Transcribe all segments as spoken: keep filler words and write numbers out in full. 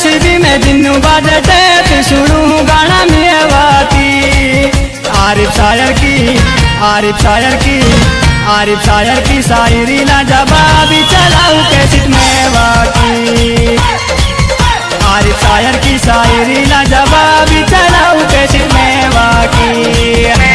JCB में जिन्नू बाजटे ते सुनू गाना मेवाती। आरिफ शायर की आरिफ शायर की आरिफ शायर की शायरी लाजवाबी चलाऊ कैसेट मेवाती। आरिफ शायर की शायरी लाजवाबी चलाऊ कैसेट मेवाती।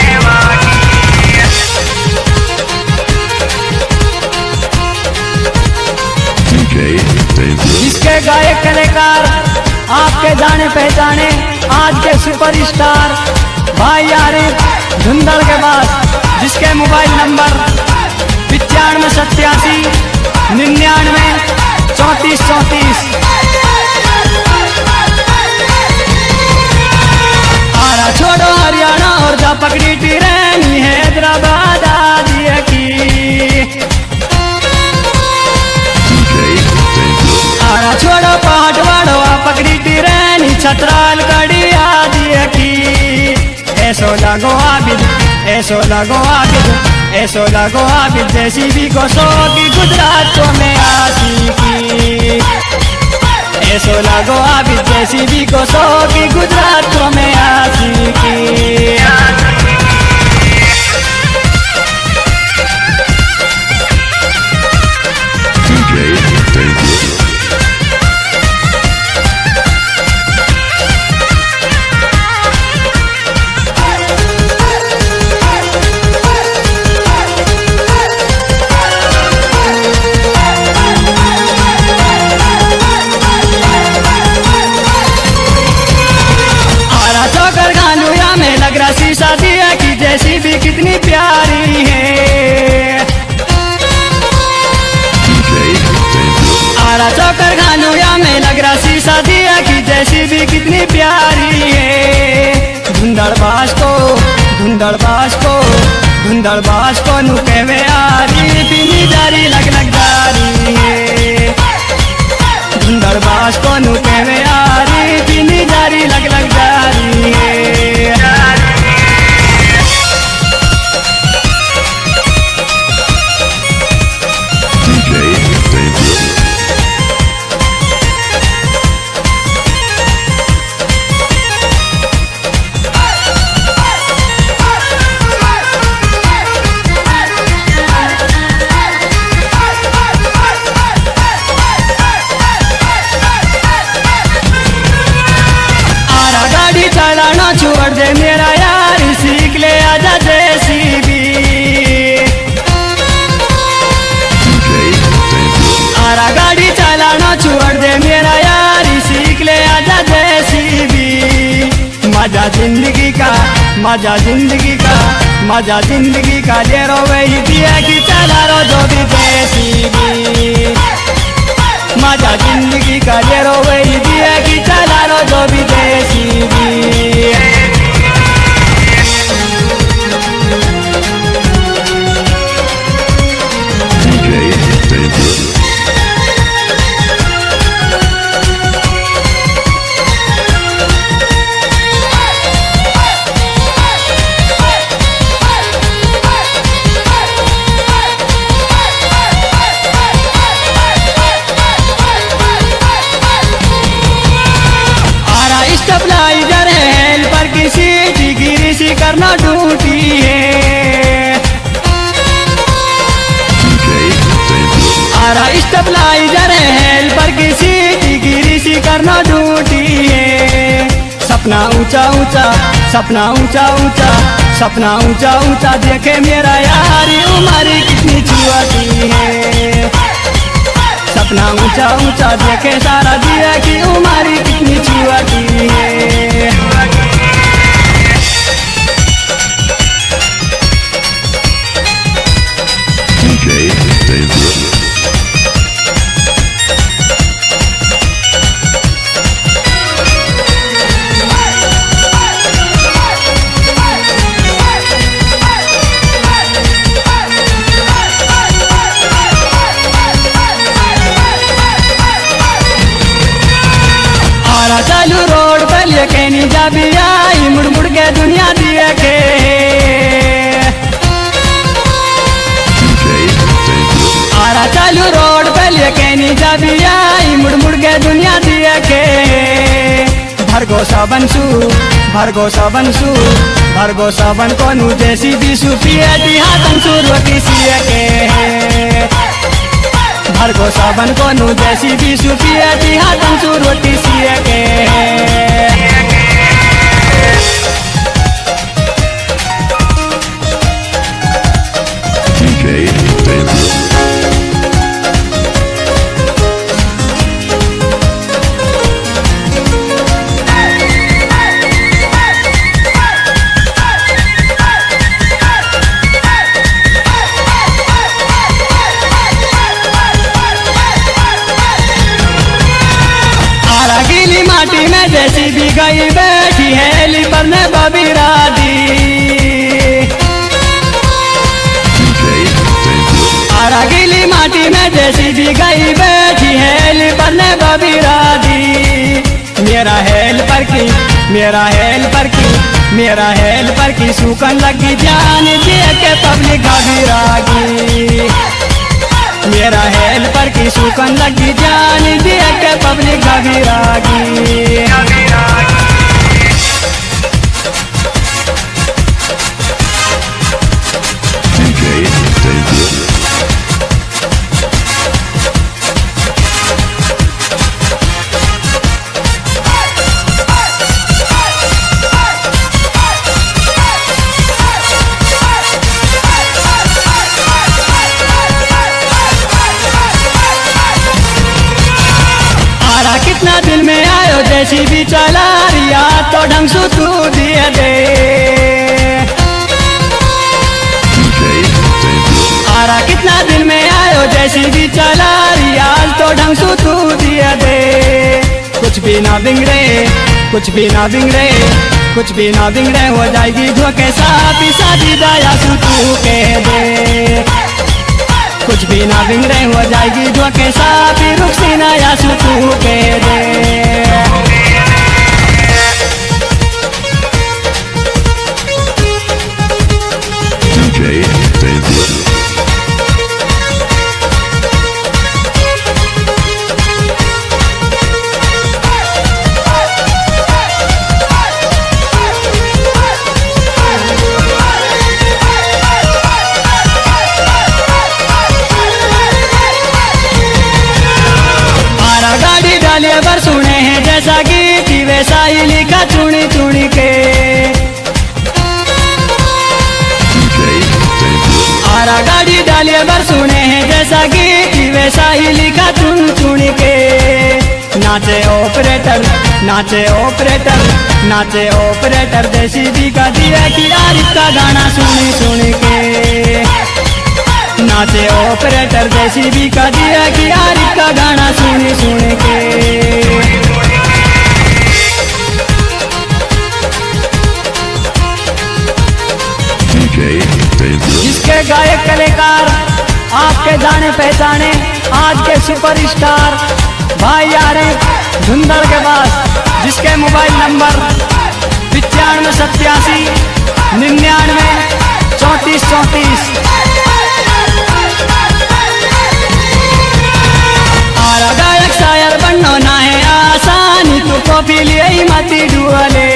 जिसके गायक कलाकार आपके जाने पहचाने आज के सुपरस्टार भाई आरिफ धुंधल के पास, जिसके मोबाइल नंबर पिचानवे सत्यासी निन्यानवे चौंतीस चौंतीस। आरा छोड़ो हरियाणा और जा पकड़ी ट्रेन हैदराबाद आदि की। आरा छोड़ो पहाड़वाड़ो आ पकड़ी ट्रेन छतराल गड़ी आदि की। ऐसो लगो आबिद ऐसो लगो आबिद ऐसो लगो आबिद जेसीबी को सो की गुजरात को में आसी की। ऐसो लगो आबिद जेसीबी को सो की गुजरात को में आसी की। शीशा दिया की जेसीबी कितनी प्यारी है। आरा चौकर खानुया में लग रहा शीशा दिया की जेसीबी कितनी प्यारी है। धुंधड़ बास को धुंधड़ बास को धुंधड़ बास को नु कहवे आरी बिनी जारी लग लग जारी है। धुंधड़ बास को नु कहवे आरी बिनी जारी लग लग जारी है। चलाना छोड़ दे मेरा यार सीख ले आजा जेसीबी। आरा गाड़ी चलाना छोड़ दे मेरा यार सीख ले आजा जेसीबी। मजा जिंदगी का मजा जिंदगी का मजा जिंदगी का ले रो वही दिया कि चला रो जो भी जेसीबी। मजा जिंदगी का ले रो वही दिया कि चला रो जो भी जेसीबी। स्टेबलाइजर है पर किसी डिग्री सी करना ड्यूटी है। आरा स्टेबलाइजर है पर किसी डिग्री सी करना ड्यूटी है। सपना ऊंचा ऊंचा सपना ऊंचा ऊंचा सपना ऊंचा ऊंचा देखे मेरा यारी उम्र कितनी छुआती है। सपना ऊंचा ऊंचा देखे सारा दिया कि उम्र कितनी छुआती है। चालू रोड पे लेके नी जा भी आई मुड़ मुड़ के दुनिया दिए के। आरा चालू रोड पे लेके नी जा भी आई मुड़ मुड़ के दुनिया दिए के। भरगो सावन सु भरगो सावन सु भरगो सावन को नु जैसी भी सुपिया दिहा तंसु रोटी सिया के भरगो सावन को नु जैसी भी सुपिया दिहा तंसु रोटी सिया के माटी में जैसी भी गई बैठी है एली पर ने बबीरा दी आरा गीली माटी में जैसी भी गई बैठी है एली पर ने बबीरा दी मेरा हेल पर की मेरा हेल पर की मेरा हेल पर की सूखन लगी जान दिए के पब्लिक बबीरा की मेरा हेल पर की सूखन लगी जान दिया के पब्लिक घबीरागी कितना दिल में आयो जैसी भी चला रिया तो ढंग से तू दिए दे आरा कितना दिल में आयो जैसी भी चला रिया तो ढंग से तू दिए दे कुछ भी ना बिगड़े कुछ भी ना बिगड़े कुछ भी ना बिगड़े हो जाएगी धोखे साथी शादी दया सु तू कह दे कुछ भी ना बिगड़े हो जाएगी धोखे साथी रुखसी नया सु तू कह दे डालिया पर सुने हैं जैसा गीत वैसा ही लिखा चुनी चुनी के आरा गाड़ी डालिया पर सुने हैं जैसा गीत वैसा ही लिखा चुन चुनी के नाचे ऑपरेटर नाचे ऑपरेटर नाचे ऑपरेटर देसी भी का दिया कि आरिफ का गाना सुनी सुनी के नाचे ऑपरेटर जैसी भी का दिया कि आरिफ का गाना सुनी सुनी के जिसके गायक कलाकार आपके जाने पहचाने आज के सुपरस्टार भाई आरिफ धुंधर के पास जिसके मोबाइल नंबर पिचानवे सत्यासी निन्यानवे चौंतीस चौंतीस आरा गायक शायर बनना ना है आसानी तू कॉपी लिए मती डुअले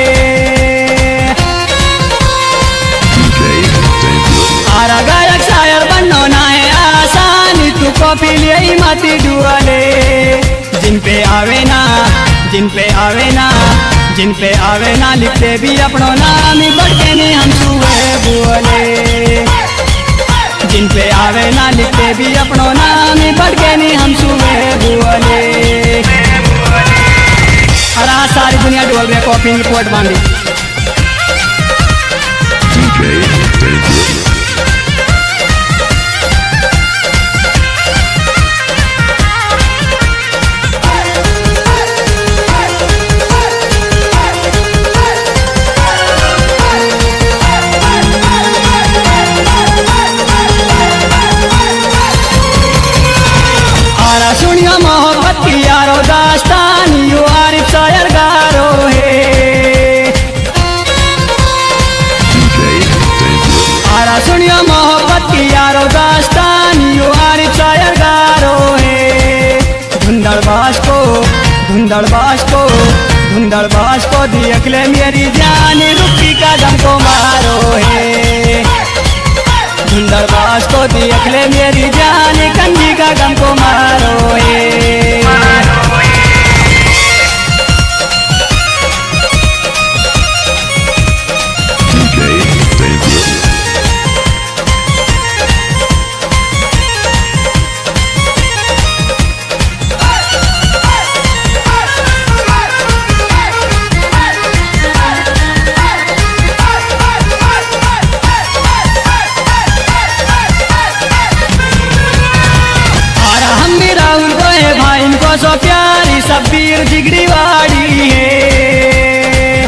आरा गायक शायर बनना ना है आसानी तू कॉपी लिए मती डुअले जिन पे आवे ना जिन पे आवे ना जिन पे आवे ना लिखते भी अपनो नाम ही बढ़ के नहीं हम सुए बोले जिन पे आवे ना लिखते भी अपनो नाम ही बढ़ के नहीं हम सुए बोले और आज सारी दुनिया डूब गई कॉपी रिपोर्ट मांगी सुनियो मोहब्बत की यारो दास्तान यू आरिफ शायर गारो है आरा सुनियो मोहब्बत की यारो दास्तान यू आरिफ शायर गारो है धुंधर बास को धुंधड़ बास को धुंधड़ बास को देख ले मेरी जान रुकी कदम को मारो है धुंधड़ बास को देख ले मेरी जान कंजी कदम को मारो है सो प्यारी सब्बीर जिगड़ी वाड़ी है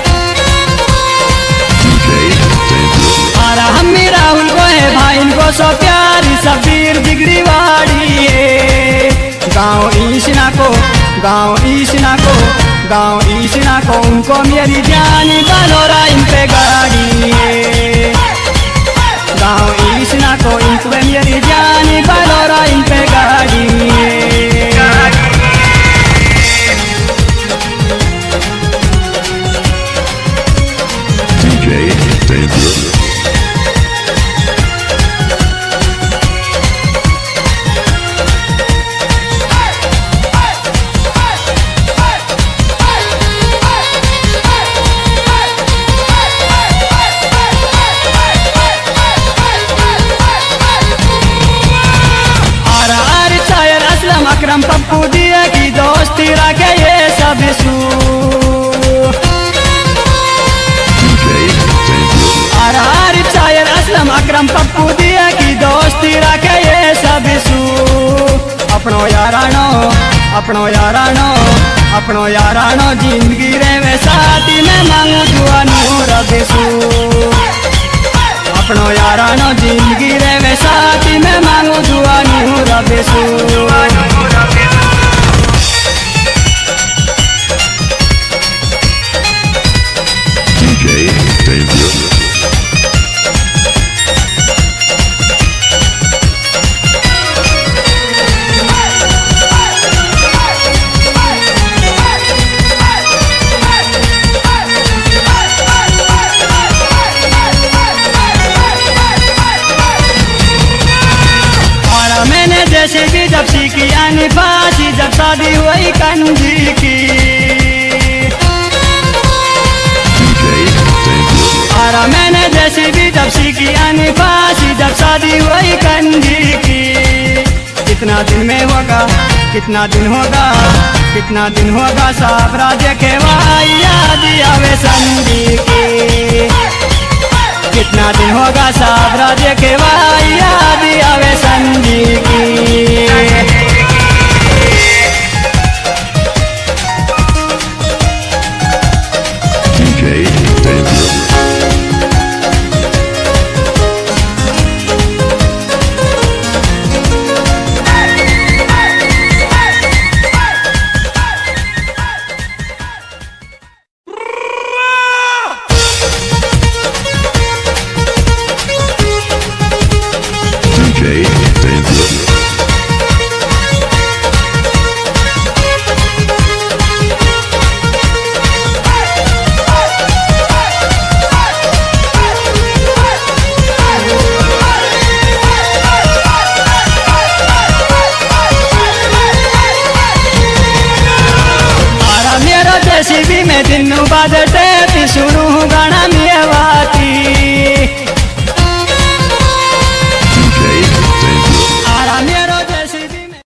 आरा हम राहुल को है भाई इनको सो प्यारी सब्बीर जिगड़ी वाड़ी है गाँव ईशना को गाँव ईशना को गाँव ईशना को उनको मेरी जानी बनोरा इन पे गाड़ी है गाँव ईशना को इनको मेरी जानी बनोरा इन पे गाड़ी है अकरम पप्पू दिए की दोस्ती रखे ये सब सू आर शायर असलम अकरम पप्पू दिए की दोस्ती रखे ये सब सू अपनो यारानो अपनो यारानो अपनो यारानो जिंदगी रे वे साथी में मांगू दुआ नूर बेसू अपनो यारानो जिंदगी रे वे साथी में मांगू दुआ नूर बेसू जैसे भी जब सीखी यानी फांसी जब शादी हुई कंजी की आरा मैंने जैसे भी जब सीखी यानी फांसी जब शादी हुई कंजी की कितना दिन में होगा कितना दिन होगा कितना दिन होगा साबरा देखे भाई याद आवे संजी की कितना दिन होगा साबरा देखे भाई याद आवे संजी की दिन बाद शुरू गाना